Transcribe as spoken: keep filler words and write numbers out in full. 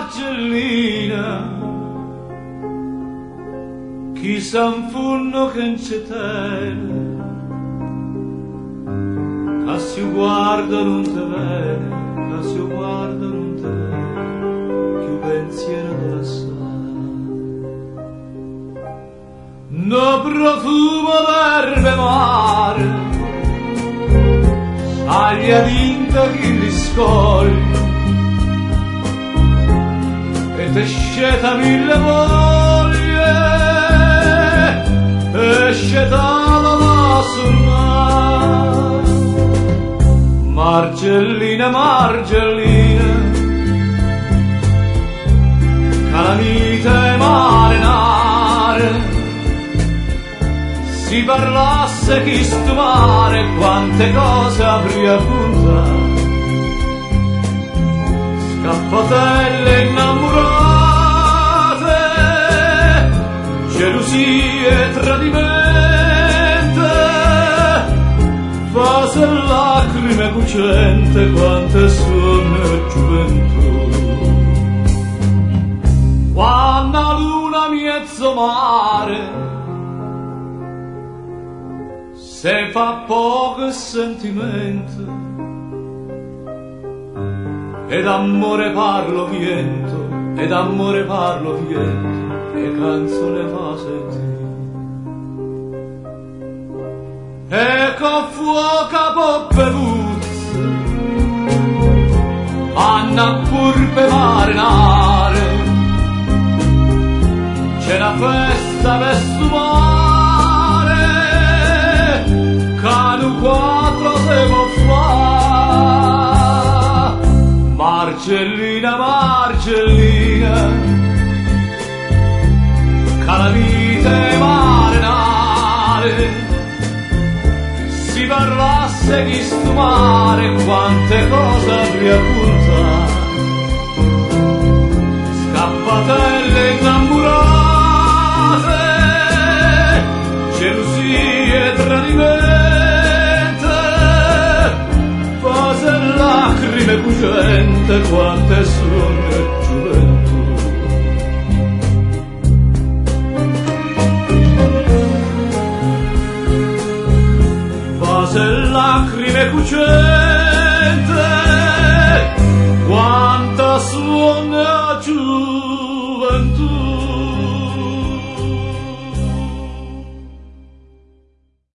Marcellina, chi s'anfunno che non c'è tele, che si guarda non te vede, che si guarda non te vede, che pensiero della sa. No profumo d'erbe mare, aglia vinta chi riscoglie, e te sceta mille voglie, e sceta la sonno. Marcellina, Marcellina, calamite marinare, si parlasse chi sto mare, quante cose avrei a contare. Scappatelle innamorate, gelosie, tradimente, fase lacrime cucente, quante sono gioventù. Quando la luna mezzo mare se fa poco sentimento, ed amore parlo viento, ed amore parlo viento, e canzone fa sentire. E con fuoco a bevuzze, anna curve marinare, c'è una festa per sumare, canu quattro se può fare. Marcellina, Marcellina, calamite marinare, si parlasse chi sto mare, quante cose avrei a contare. Scappatelle innamorate, gelosie, tradimente, fase lacrime cucente, quante sono giù.